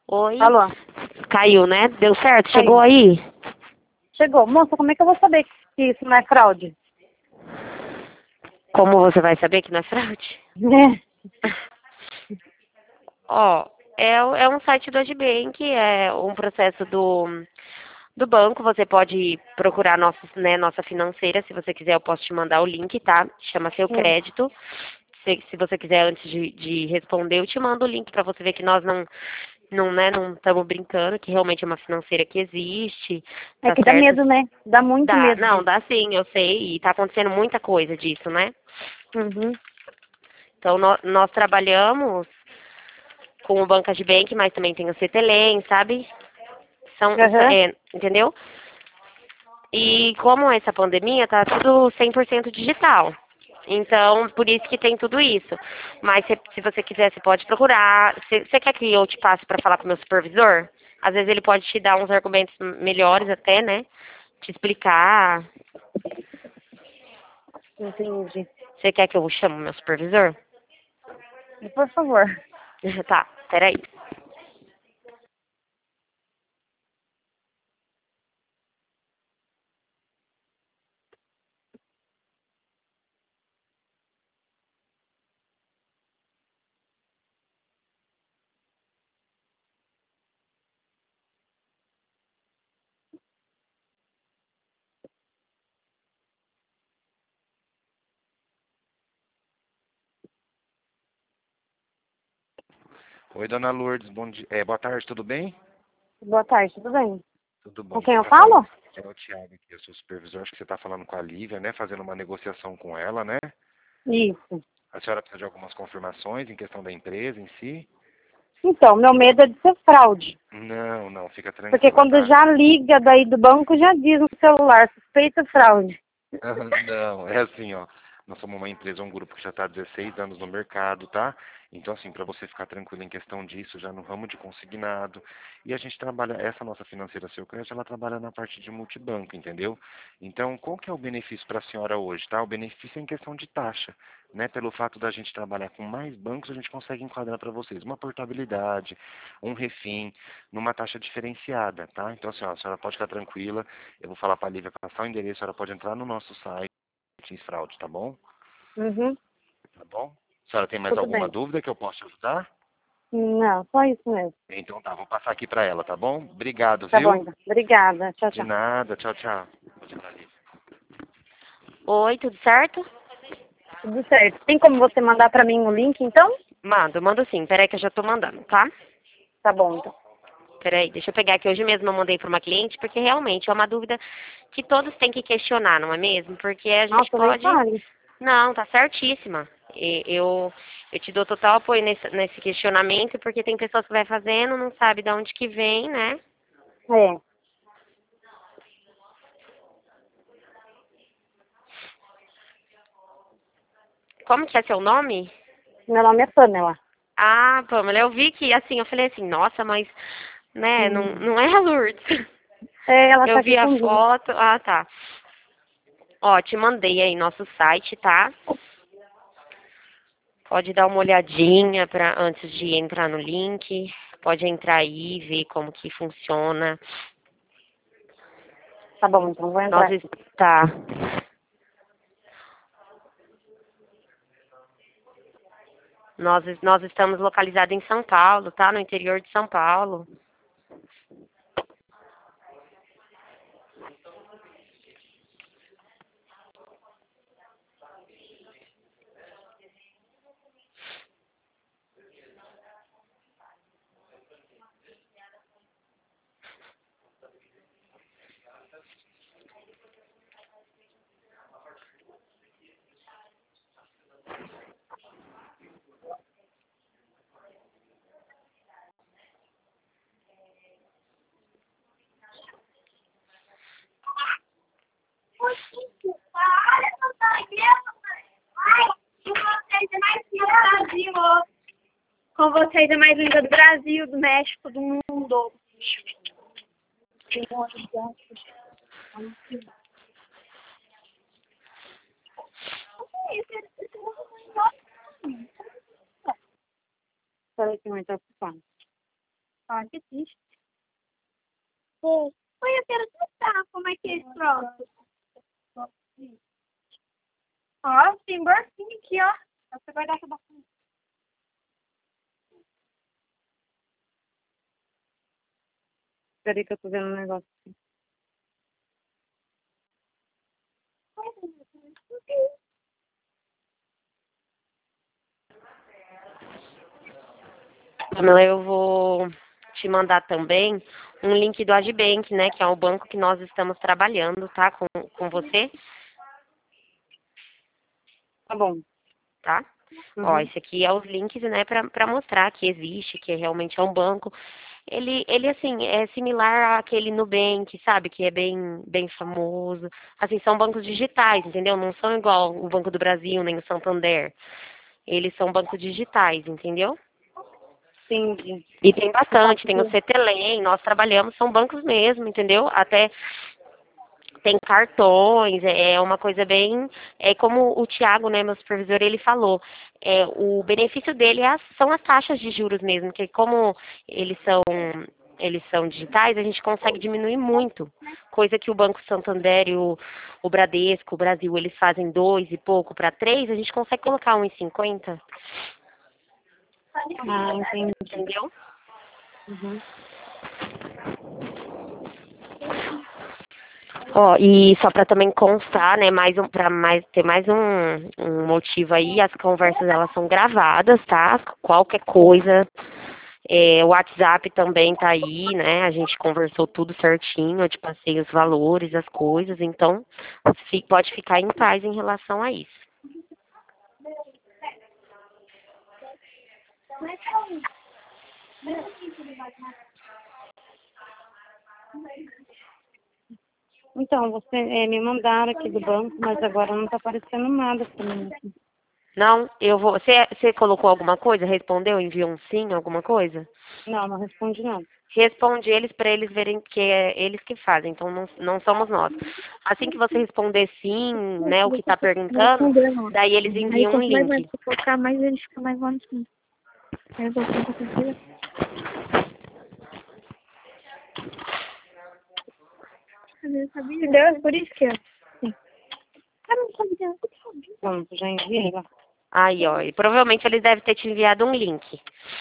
Oi? Alô? Caiu, né? Deu certo? Chegou Caiu. aí? Chegou. Moça, como é que eu vou saber que isso não é fraude? Como você vai saber que não é fraude? Né? Ó, é um site do Agibank, é um processo do banco. Você pode procurar nossa financeira. Se você quiser, eu posso te mandar o link, tá? Chama Seu Crédito. Se você quiser, antes de responder, eu te mando o link para você ver que nós não estamos brincando, que realmente é uma financeira que existe, É tá que dá certo? medo, né? Dá muito Dá, medo não, disso. dá sim, eu sei, e tá acontecendo muita coisa disso, né? Uhum. Então, nós trabalhamos com o Banca de Bank, mas também tem o CTLM, sabe? Aham. Entendeu? E como essa pandemia, tá tudo 100% digital. Então, por isso que tem tudo isso. Mas se você quiser, você pode procurar. Você quer que eu te passe para falar com o meu supervisor? Às vezes ele pode te dar uns argumentos melhores até, né? Te explicar. Entendi. Você quer que eu chame o meu supervisor? Por favor. Tá, peraí. Oi, dona Lourdes, bom dia. Boa tarde, tudo bem? Boa tarde, tudo bem? Tudo Com bom. quem Você eu tá falando? falo? É o Thiago aqui, eu sou supervisor. Acho que você está falando com a Lívia, né? Fazendo uma negociação com ela, né? Isso. A senhora precisa de algumas confirmações em questão da empresa em si? Então, meu medo é de ser fraude. Não, não, fica Porque tranquila, quando tá? já liga daí do banco, já diz no celular, suspeita fraude. Não, é assim, ó. Nós somos uma empresa, um grupo que já está há 16 anos no mercado, tá? Então, assim, para você ficar tranquilo em questão disso, já no ramo de consignado. E a gente trabalha, essa nossa financeira Seu Crédito, ela trabalha na parte de multibanco, entendeu? Então, qual que é o benefício para a senhora hoje, tá? O benefício é em questão de taxa, né? Pelo fato da gente trabalhar com mais bancos, a gente consegue enquadrar para vocês uma portabilidade, um refim, numa taxa diferenciada, tá? Então, assim, ó, a senhora pode ficar tranquila. Eu vou falar para a Lívia passar o endereço, a senhora pode entrar no nosso site, Fraude, tá bom? Uhum. Tá bom? A senhora tem mais Tudo alguma bem. dúvida que eu possa ajudar? Não, só isso mesmo. Então tá, vou passar aqui para ela, tá bom? Obrigado, Tá bom, viu? então. Obrigada. Tchau, De tchau. nada, tchau, tchau. Tchau, Lívia. Oi, tudo certo? Tudo certo. Tem como você mandar pra mim o link, então? Mando sim. Peraí que eu já tô mandando, tá? Tá bom, então. Peraí, deixa eu pegar aqui. Hoje mesmo eu mandei para uma cliente, porque realmente é uma dúvida que todos têm que questionar, não é mesmo? Porque a gente Nossa, nem pode. fale. Não, tá certíssima. Eu te dou total apoio nesse questionamento, porque tem pessoas que vai fazendo, não sabe de onde que vem, né? É. Como que é seu nome? Meu nome é Pamela. Ah, Pamela, eu vi que, assim, eu falei assim, nossa, mas, né, Hum. não é a Lourdes. É, ela tá Eu aqui vi a comigo. foto, ah, tá. Ó, te mandei aí nosso site, tá? Pode dar uma olhadinha antes de entrar no link. Pode entrar aí, ver como que funciona. Tá bom, então vou Nós entrar aqui. está, nós estamos localizados em São Paulo, tá? No interior de São Paulo. Com vocês é mais linda do Brasil, do México, do mundo. Peraí que mãe tá ocupando. Ah, que triste. Oi, eu quero testar como é que é esse troço. Ó, tem bolsinha aqui, ó. Você vai dar essa bolsinha. Peraí que eu tô vendo um negócio. Pamela, eu vou te mandar também um link do Agibank, né? Que é o banco que nós estamos trabalhando, tá? Com você, Tá bom. tá? Ó, esse aqui é os links, né, para mostrar que existe, que realmente é um banco. Ele assim, é similar àquele Nubank, sabe? Que é bem famoso. Assim, são bancos digitais, entendeu? Não são igual o Banco do Brasil, nem o Santander. Eles são bancos digitais, entendeu? Entendi. E tem bastante, tem o CTLM, nós trabalhamos, são bancos mesmo, entendeu? Até tem cartões, é uma coisa bem, é como o Tiago, né, meu supervisor, ele falou, o benefício dele são as taxas de juros mesmo, que como eles são eles são digitais, a gente consegue diminuir muito, coisa que o Banco Santander e o Bradesco, o Brasil, eles fazem 2 e pouco para 3, a gente consegue colocar 1,50, Ah, entendi. entendeu? Uhum. Ó, e só para também constar, né, ter mais um motivo aí, as conversas elas são gravadas, tá? Qualquer coisa, o WhatsApp também tá aí, né? A gente conversou tudo certinho, eu te passei os valores, as coisas, então pode ficar em paz em relação a isso. Então, você me mandaram aqui do banco, mas agora não tá aparecendo nada pra mim aqui. Não, eu vou. Você colocou alguma coisa? Respondeu? Enviou um sim, alguma coisa? Não, não responde não. Responde eles para eles verem que é eles que fazem, então não somos nós. Assim que você responder sim, né, o que está perguntando, Responder não. daí eles Aí enviam um quanto mais vai link. colocar, mais eles ficam mais lá no fundo. Aí eu vou tentar fazer. Entendeu? Por isso que é. Sim. Ah, não sabia. Pronto, já enviei lá. Aí, ó, e provavelmente eles devem ter te enviado um link.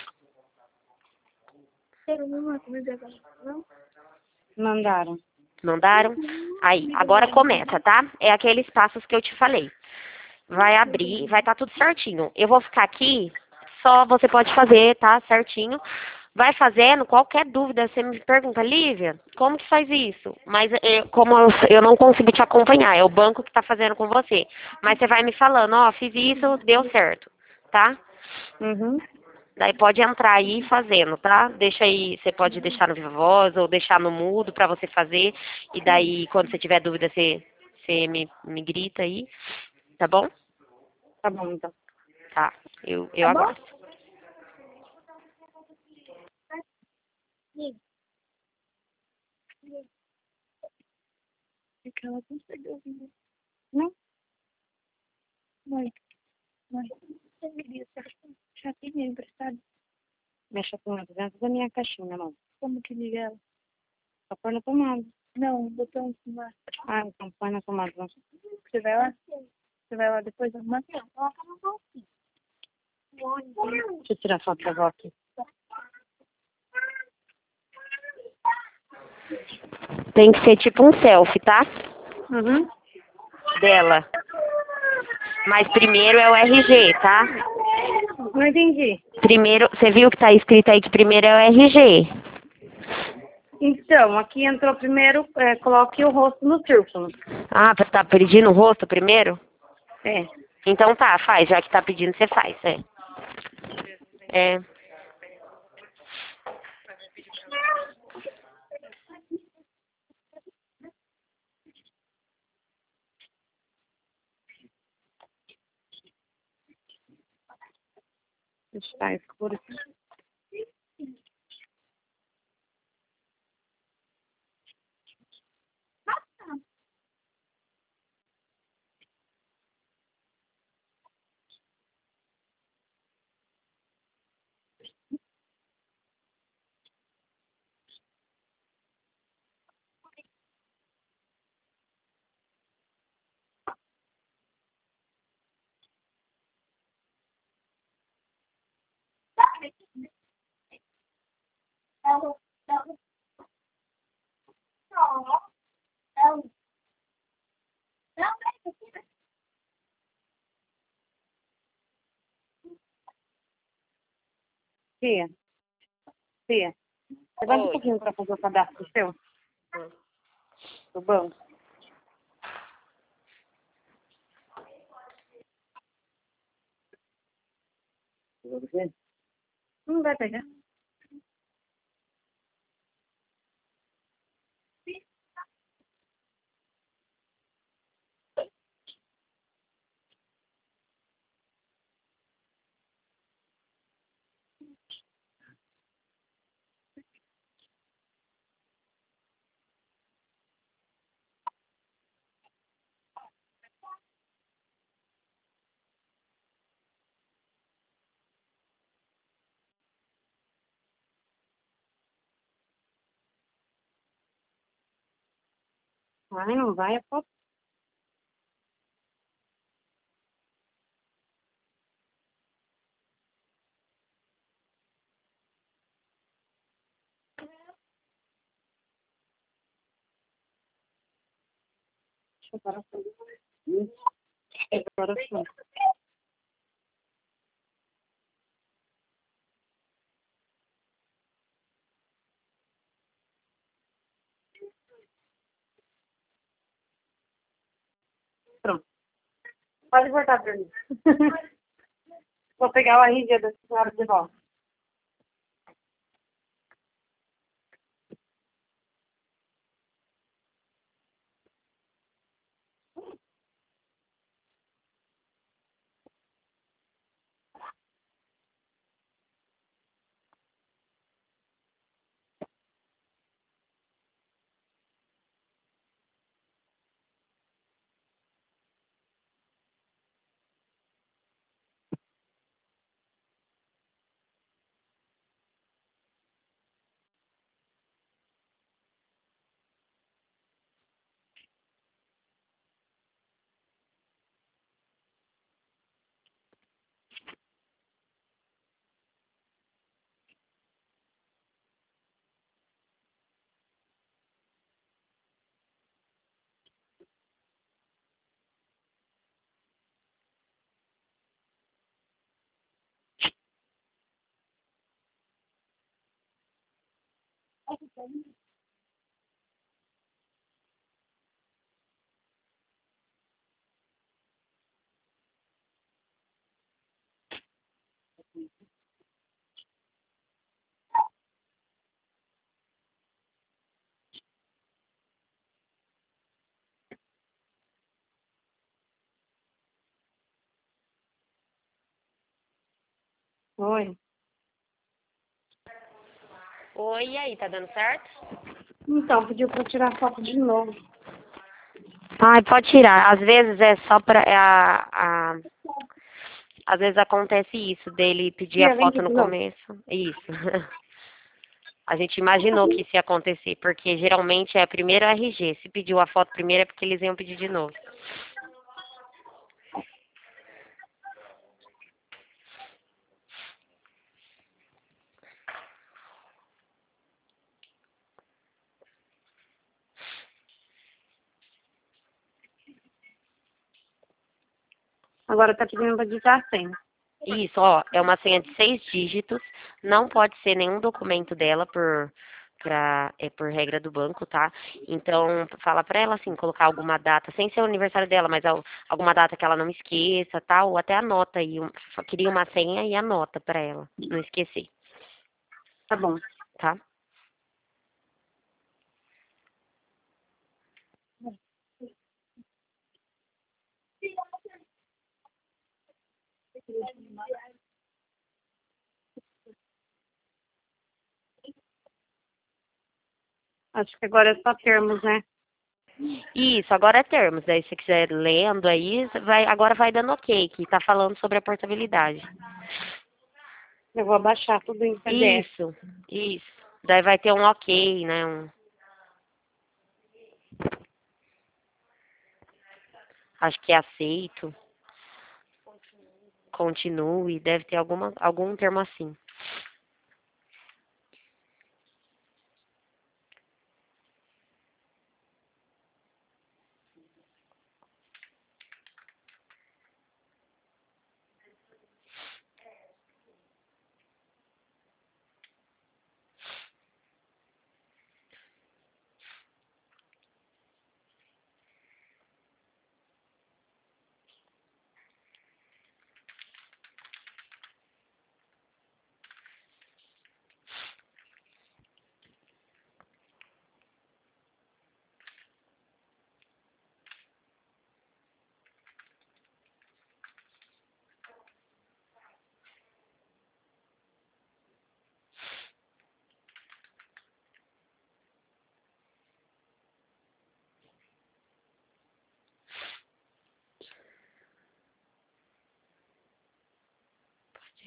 Mandaram. Mandaram? Aí, agora começa, tá? É aqueles passos que eu te falei. Vai abrir, vai estar tudo certinho. Eu vou ficar aqui, só você pode fazer, tá? Certinho. Vai fazendo, qualquer dúvida, você me pergunta, Lívia, como que faz isso? Mas como eu não consigo te acompanhar, é o banco que está fazendo com você. Mas você vai me falando, ó, fiz isso, deu certo, tá? Uhum. Daí pode entrar aí fazendo, tá? Deixa aí, você pode deixar no viva voz ou deixar no mudo para você fazer. E daí, quando você tiver dúvida, você me grita aí, tá bom? Tá bom, então. Tá, eu aguardo. É que ela conseguiu vir. Não? Mãe, mãe. Eu queria já tinha emprestado. Mexa com ela dentro da minha caixinha, não. Como que liga ela? Só põe na tomada. Não, botão de tomada. Ah, então põe na tomada. Não. Você vai lá? Você vai lá depois arrumar? Não, coloca no bolsinho. Deixa eu tirar foto da avó aqui. Tem que ser tipo um selfie, tá? Uhum. Dela. Mas primeiro é o RG, tá? Não entendi. Primeiro, você viu que tá escrito aí que primeiro é o RG. Então, aqui entrou primeiro, coloque o rosto no círculo. Ah, tá pedindo o rosto primeiro? É. Então tá, faz. Já que tá pedindo, você faz, É. Está escuro. Fia, Fia, levanta um Oi. pouquinho para fazer o cadastro seu, do banco. Não vai pegar. Ai, não vai, é foto. Deixa eu parar. Agora sim. Pronto. Pode voltar para mim. Vou pegar o RG da senhora de volta. Oi. Oi, e aí, tá dando certo? Então, pediu para tirar foto de novo. Ai, pode tirar. Às vezes é só pra. Às vezes acontece isso, dele pedir a Fia, vem aqui foto no de novo. começo. Isso. A gente imaginou que isso ia acontecer, porque geralmente é primeiro o RG. Se pediu a foto primeiro é porque eles iam pedir de novo. Agora tá pedindo para digitar a senha. Isso, ó, é uma senha de 6 dígitos. Não pode ser nenhum documento dela por regra do banco, tá? Então, fala pra ela assim, colocar alguma data, sem ser o aniversário dela, mas alguma data que ela não esqueça, tá? Ou até anota aí, só cria uma senha e anota pra ela, não esquecer, Tá bom. tá? Acho que agora é só termos, né? Isso, agora é termos. Daí, se você quiser lendo aí, agora vai dando ok, que tá falando sobre a portabilidade. Eu vou abaixar tudo em PDF. Isso. Daí vai ter um ok, né? Acho que é aceito, continue, deve ter algum termo assim.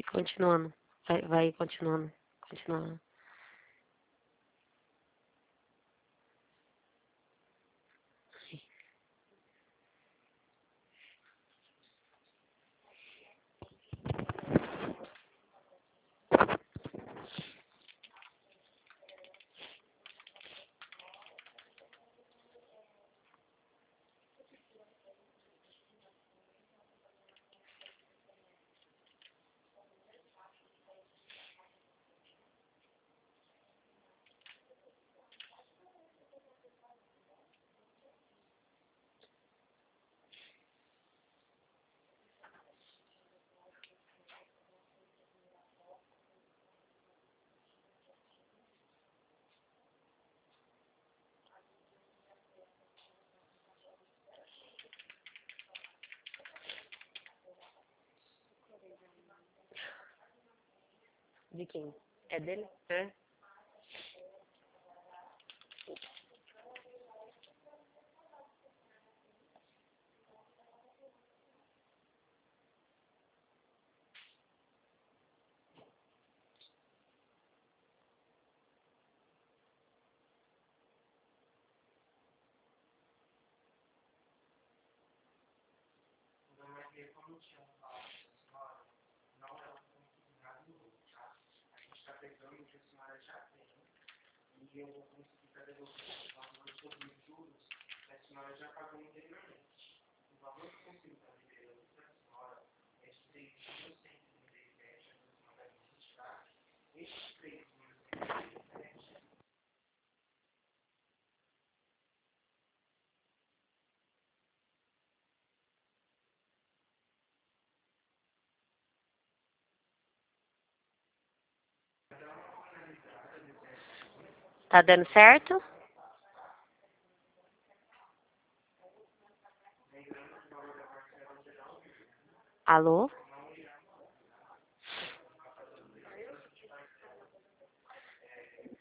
E continuando. Vai continuando. Continuando. De quem? É dele? É. Tá dando certo? Alô?